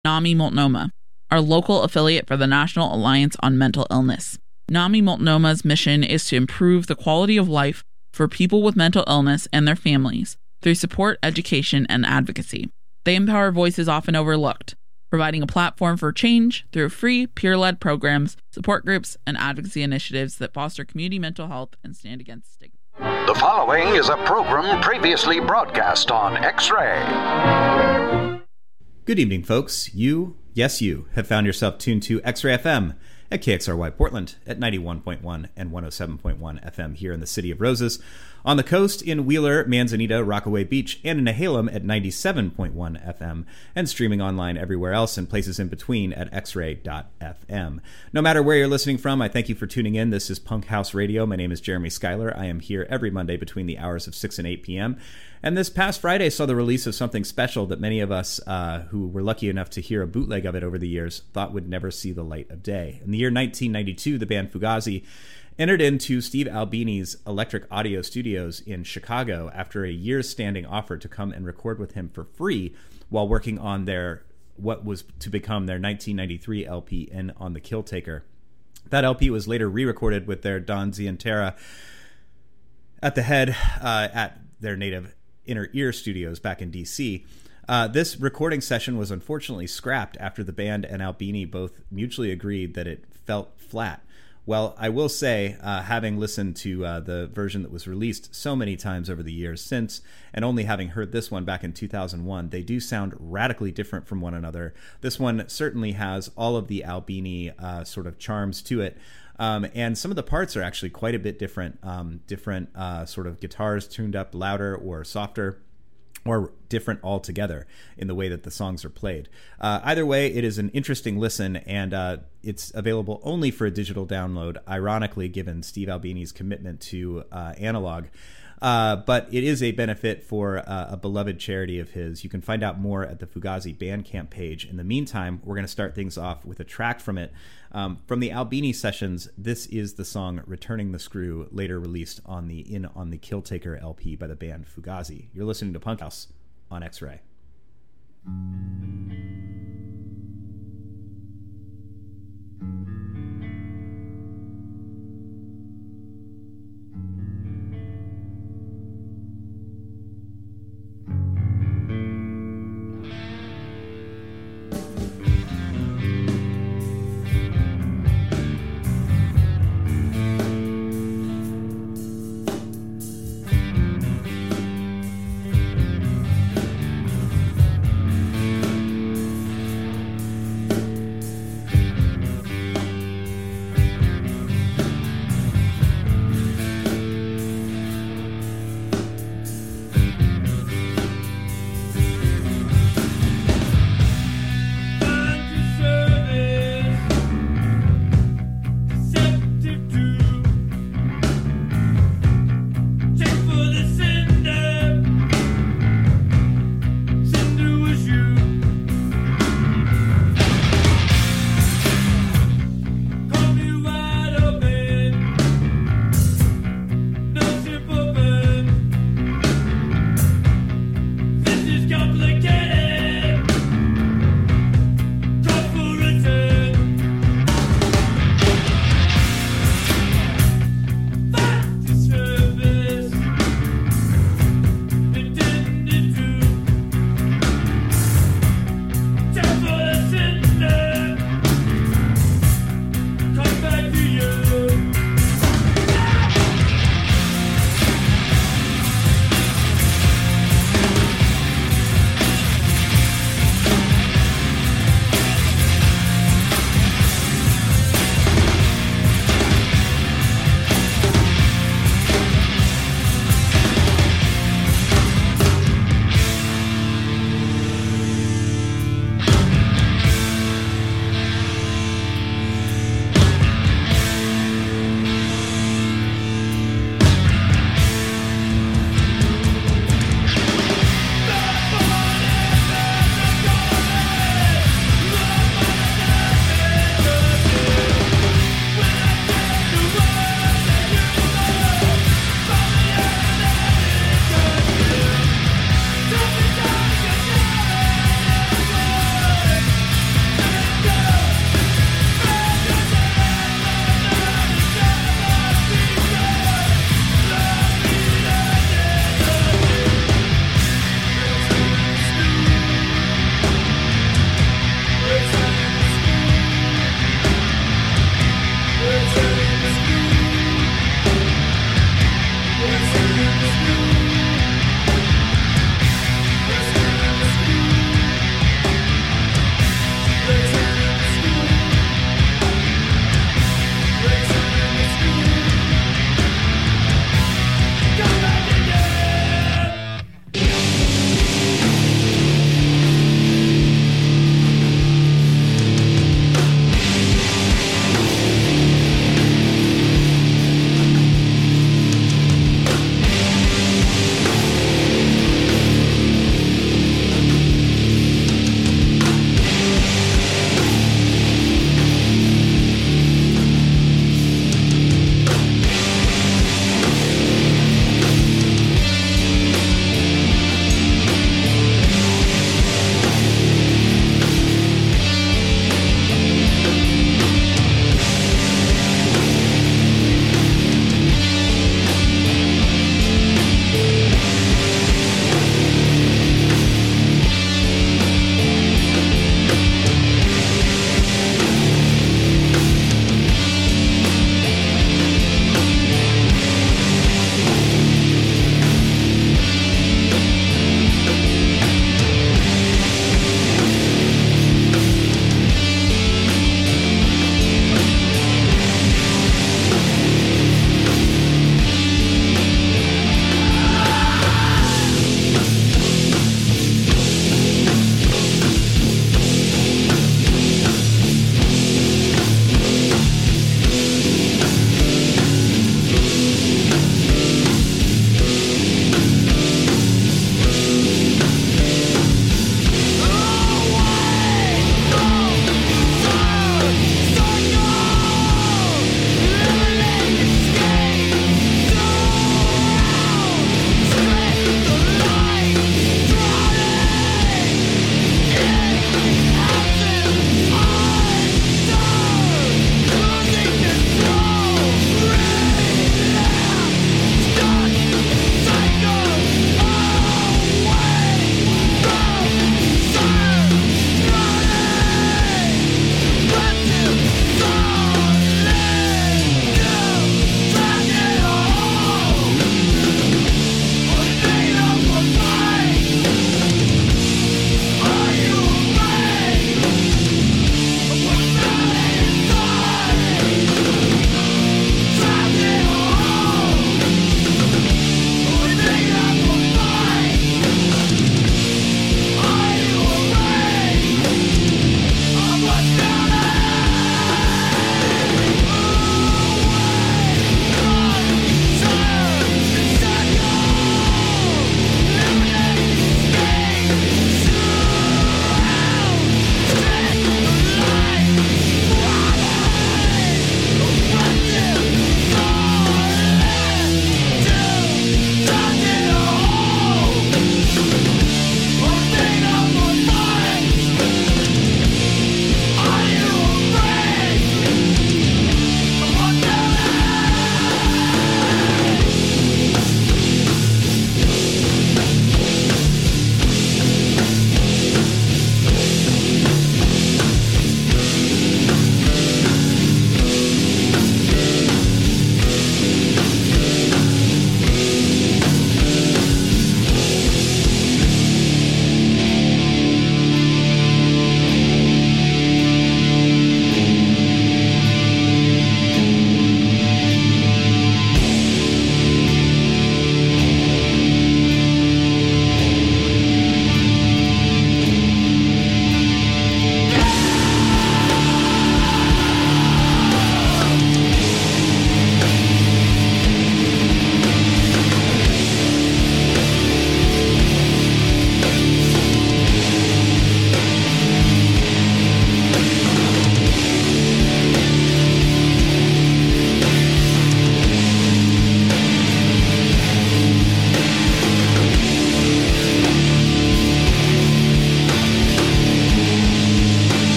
NAMI Multnomah, our local affiliate for the National Alliance on Mental Illness. NAMI Multnomah's mission is to improve the quality of life for people with mental illness and their families through support, education, and advocacy. They empower voices often overlooked, providing a platform for change through free, peer-led programs, support groups, and advocacy initiatives that foster community mental health and stand against stigma. The following is a program previously broadcast on X-Ray. Good evening, folks. You have found yourself tuned to X-Ray FM at KXRY Portland at 91.1 and 107.1 FM here in the City of Roses, on the coast in Wheeler, Manzanita, Rockaway Beach, and in Nehalem at 97.1 FM, and streaming online everywhere else and places in between at xray.fm. No matter where you're listening from, I thank you for tuning in. This is Punk House Radio. My name is Jeremy Schuyler. I am here every Monday between the hours of 6 and 8 p.m., and this past Friday saw the release of something special that many of us who were lucky enough to hear a bootleg of it over the years thought would never see the light of day. In the year 1992, the band Fugazi entered into Steve Albini's Electric Audio Studios in Chicago after a year's standing offer to come and record with him for free while working on what was to become their 1993 LP, In on the Killtaker. That LP was later re-recorded with their Don Zientara at the head at their native Inner Ear Studios back in D.C. This recording session was unfortunately scrapped after the band and Albini both mutually agreed that it felt flat. Well, I will say, having listened to the version that was released so many times over the years since, and only having heard this one back in 2001, they do sound radically different from one another. This one certainly has all of the Albini sort of charms to it. And some of the parts are actually quite a bit different. Sort of guitars tuned up louder or softer, or different altogether in the way that the songs are played. Either way, it is an interesting listen, and it's available only for a digital download, ironically, given Steve Albini's commitment to analog. But it is a benefit for a beloved charity of his. You can find out more at the Fugazi Bandcamp page. In the meantime, we're going to start things off with a track from it. From the Albini sessions, this is the song Returning the Screw, later released on the In on the Killtaker LP by the band Fugazi. You're listening to Punk House on X-Ray.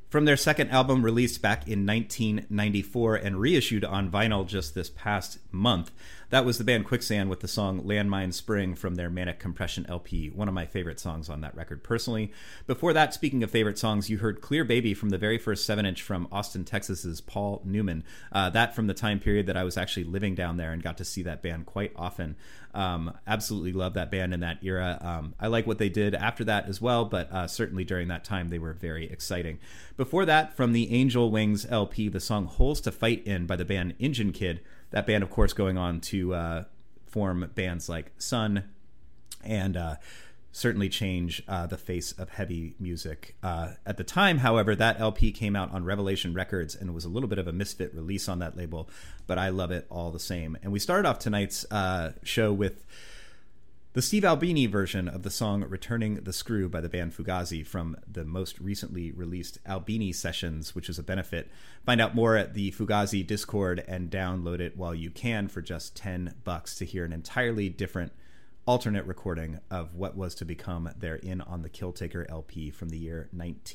From their second album released back in 1994 and reissued on vinyl just this past month, that was the band Quicksand with the song Landmine Spring from their Manic Compression LP, one of my favorite songs on that record personally. Before that, speaking of favorite songs, you heard Clear Baby from the very first 7-inch from Austin, Texas's Paul Newman. That from the time period that I was actually living down there and got to see that band quite often. Absolutely love that band in that era. I like what they did after that as well, but certainly during that time they were very exciting. Before that, from the Angel Wings LP, the song Holes to Fight In by the band Engine Kid. That band, of course, going on to form bands like Sun and certainly change the face of heavy music. At the time, however, that LP came out on Revelation Records and was a little bit of a misfit release on that label, but I love it all the same. And we started off tonight's show with the Steve Albini version of the song Returning the Screw by the band Fugazi from the most recently released Albini Sessions, which is a benefit. Find out more at the Fugazi Discord and download it while you can for just $10 to hear an entirely different alternate recording of what was to become their In on the Killtaker LP from the year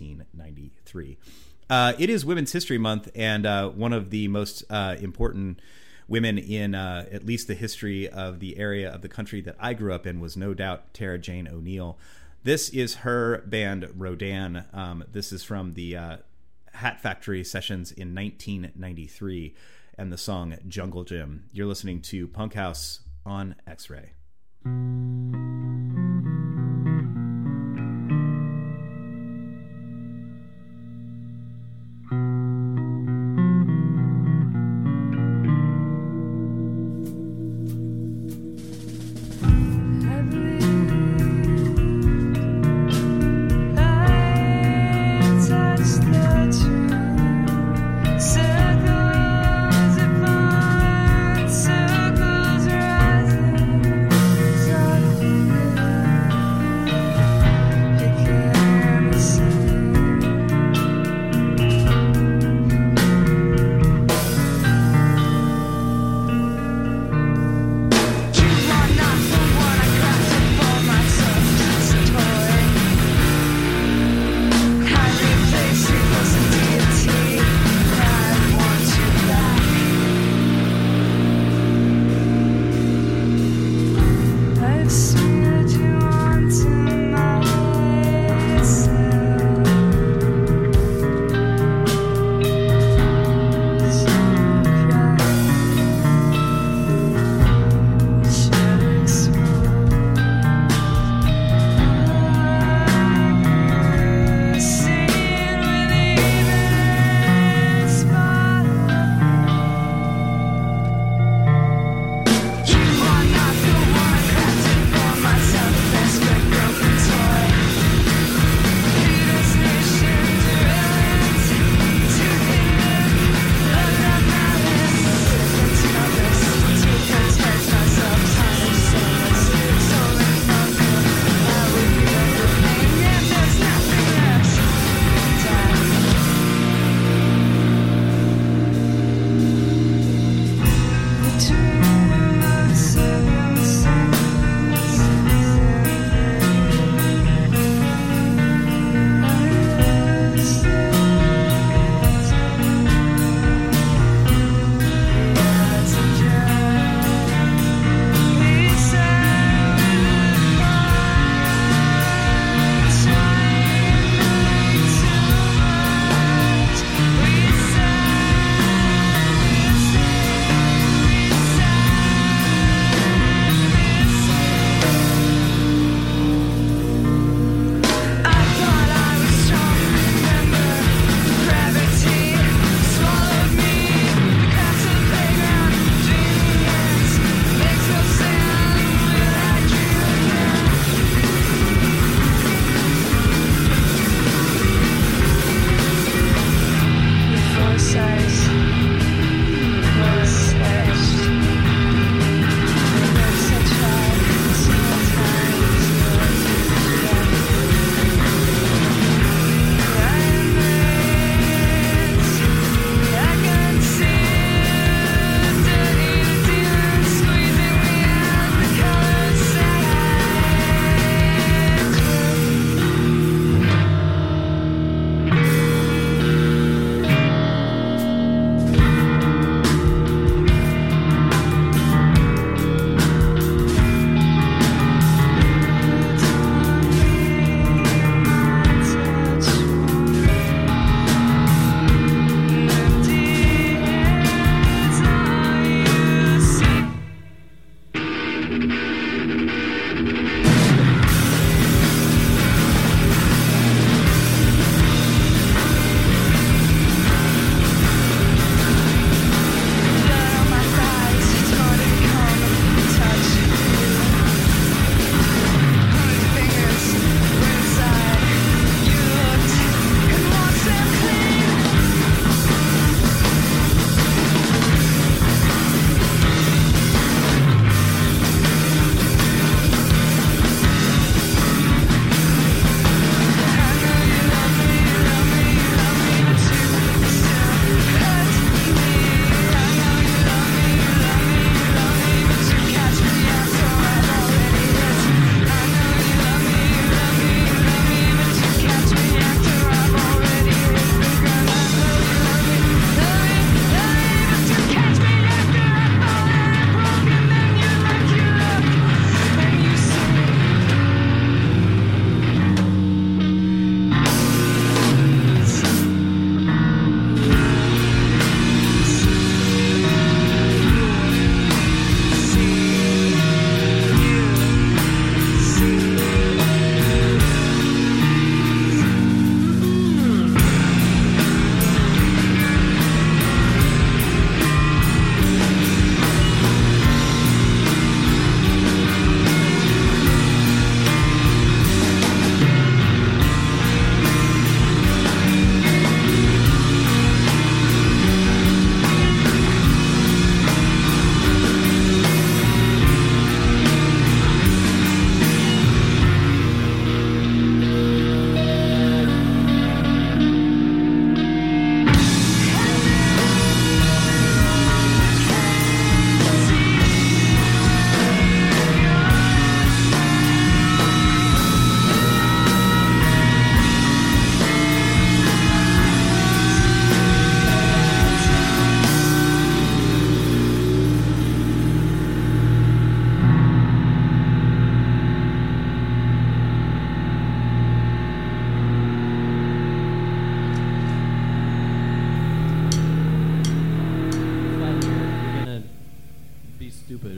1993. It is Women's History Month, and one of the most important women in at least the history of the area of the country that I grew up in was no doubt Tara Jane O'Neill. This is her band Rodan. This is from the Hat Factory sessions in 1993 and the song Jungle Gym. You're listening to Punk House on X-Ray. Circles rising,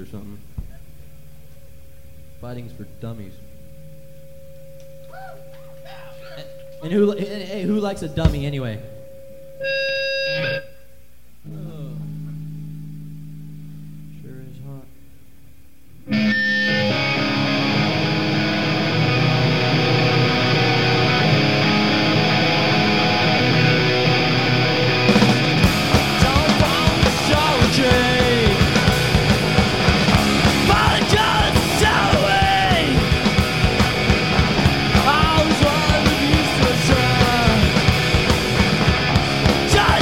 or something. Fighting's for dummies. And who likes a dummy anyway? Oh. Sure is hot. Just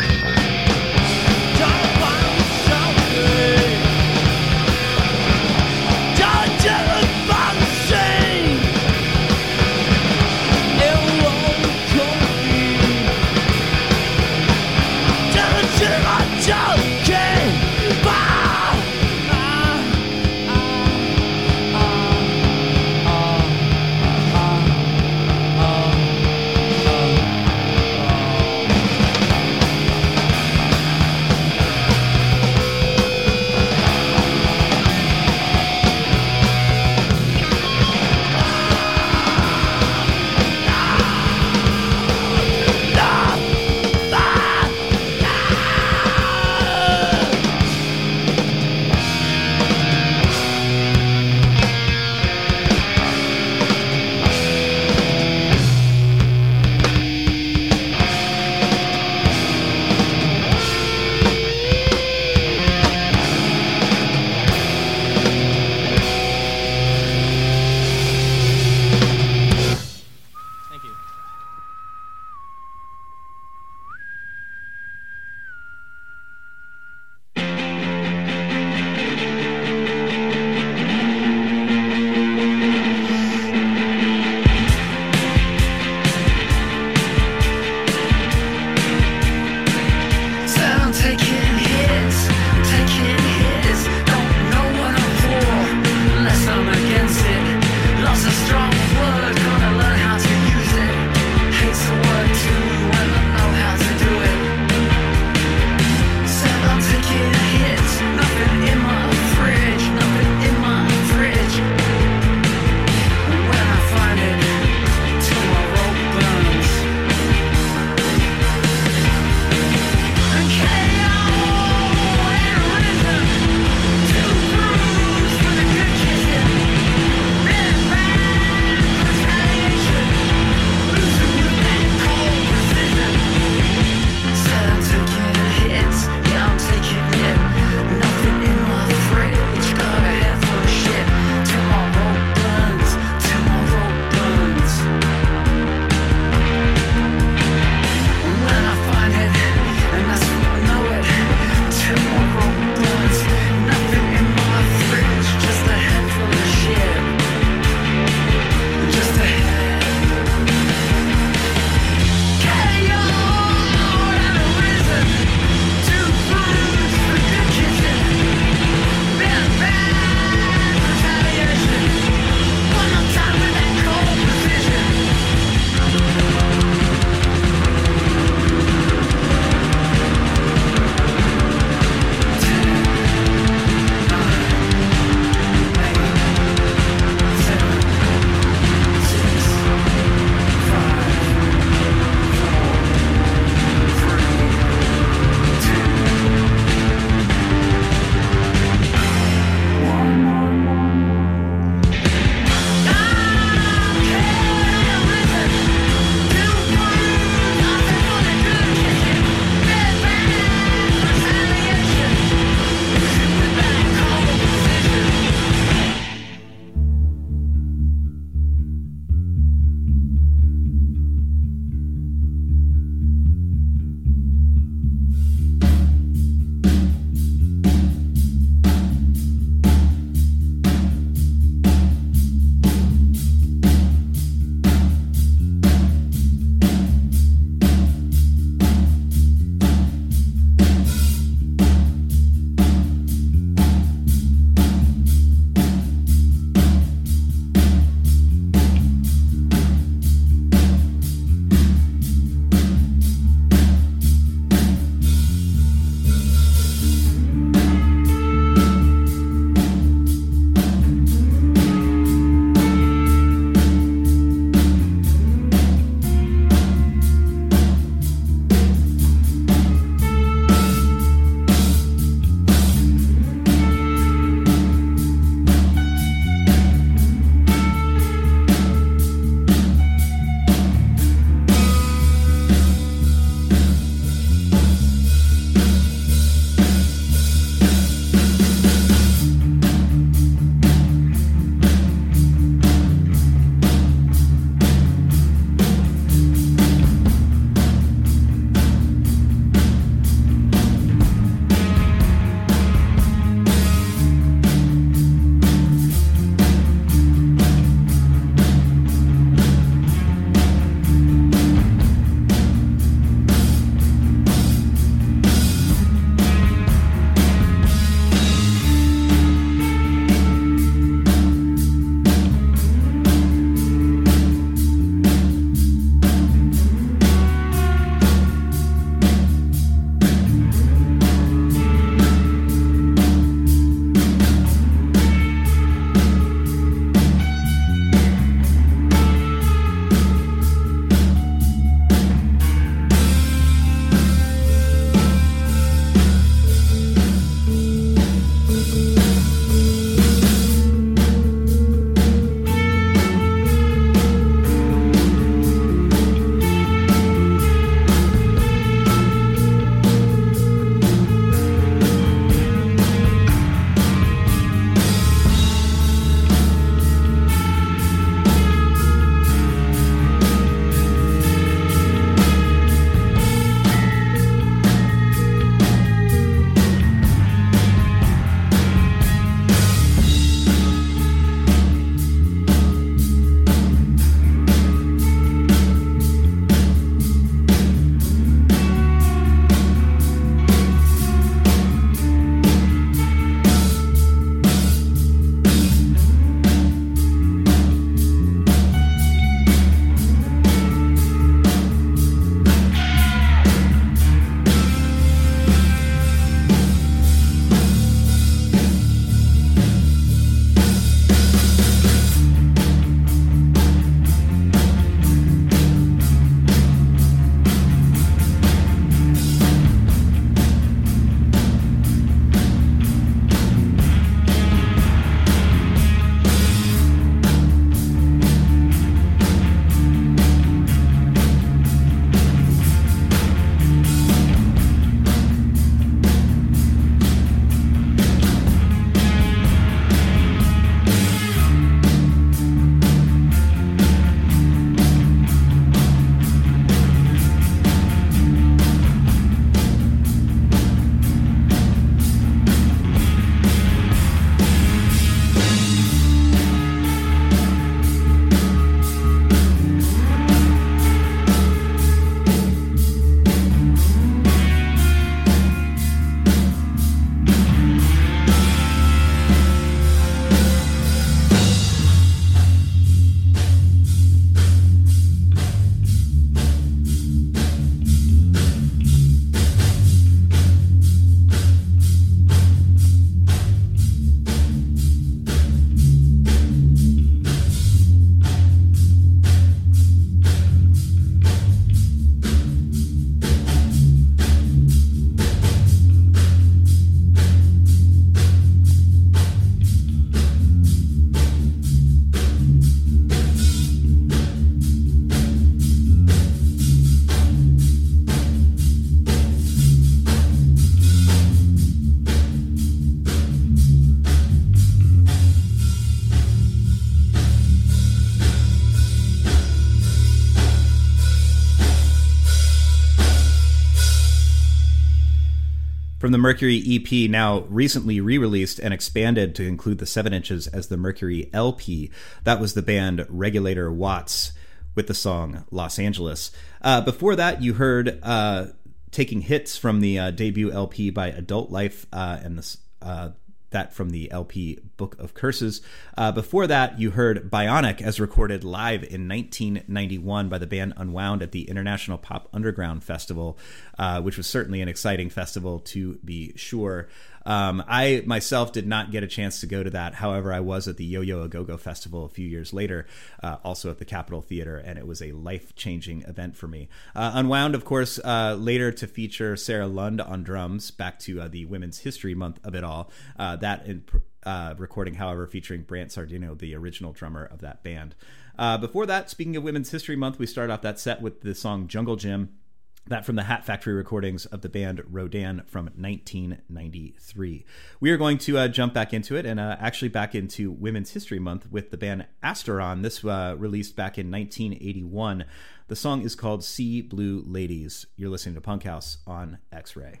from the Mercury EP, now recently re-released and expanded to include the 7 inches as the Mercury LP. That was the band Regulator Watts with the song Los Angeles. Before that, you heard Taking Hits from the debut LP by Adult Life, and that from the LP Book of Curses. Before that, you heard Bionic as recorded live in 1991 by the band Unwound at the International Pop Underground Festival, which was certainly an exciting festival to be sure. I myself did not get a chance to go to that. However, I was at the Yo-Yo A Go-Go Festival a few years later, also at the Capitol Theater, and it was a life-changing event for me. Unwound, of course, later to feature Sarah Lund on drums, back to the Women's History Month of it all. Recording, however, featuring Brant Sardino, the original drummer of that band. Before that, speaking of Women's History Month, we start off that set with the song Jungle Gym. That from the Hat Factory recordings of the band Rodan from 1993. We are going to jump back into it and actually back into Women's History Month with the band Asteron. This released back in 1981. The song is called Sea Blue Ladies. You're listening to Punk House on X-Ray.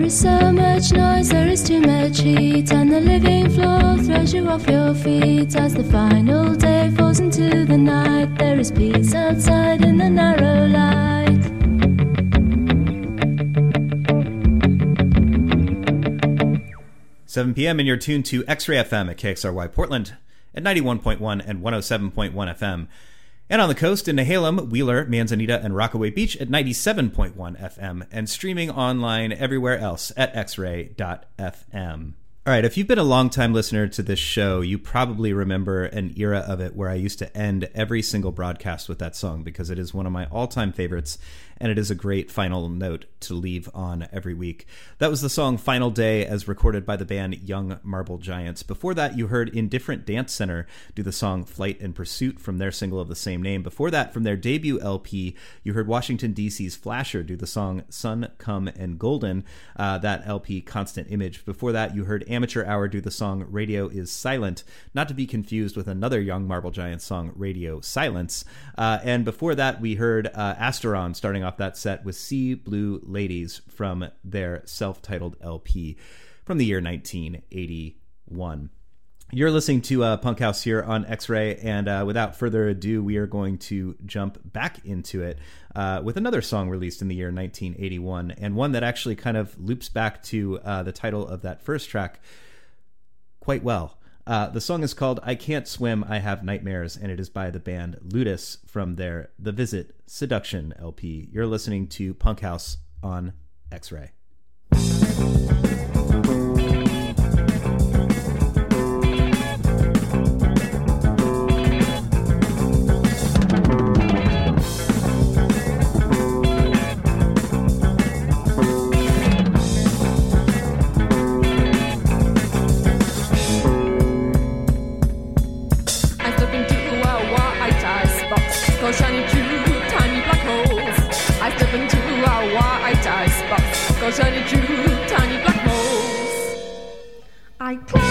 is so much noise, there is too much heat, and the living floor throws you off your feet. As the final day falls into the night, there is peace outside in the narrow light. Seven p.m. and you're tuned to X-Ray FM at KXRY Portland at 91.1 and 107.1 FM. And on the coast in Nehalem, Wheeler, Manzanita, and Rockaway Beach at 97.1 FM, and streaming online everywhere else at xray.fm. All right, if you've been a long-time listener to this show, you probably remember an era of it where I used to end every single broadcast with that song, because it is one of my all-time favorites, and it is a great final note to leave on every week. That was the song Final Day, as recorded by the band Young Marble Giants. Before that, you heard Indifferent Dance Center do the song Flight and Pursuit from their single of the same name. Before that, from their debut LP, you heard Washington, D.C.'s Flasher do the song Sun, Come, and Golden, that LP Constant Image. Before that, you heard Amateur Hour do the song Radio is Silent, not to be confused with another Young Marble Giants song, Radio Silence. And before that, we heard Asteron starting off that set with Sea Blue Ladies from their self-titled LP from the year 1981. You're listening to Punk House here on X-Ray, and without further ado, we are going to jump back into it with another song released in the year 1981, and one that actually kind of loops back to the title of that first track quite well. The song is called I Can't Swim, I Have Nightmares, and it is by the band Ludus from their The Visit Seduction LP. You're listening to Punk House on X-Ray. I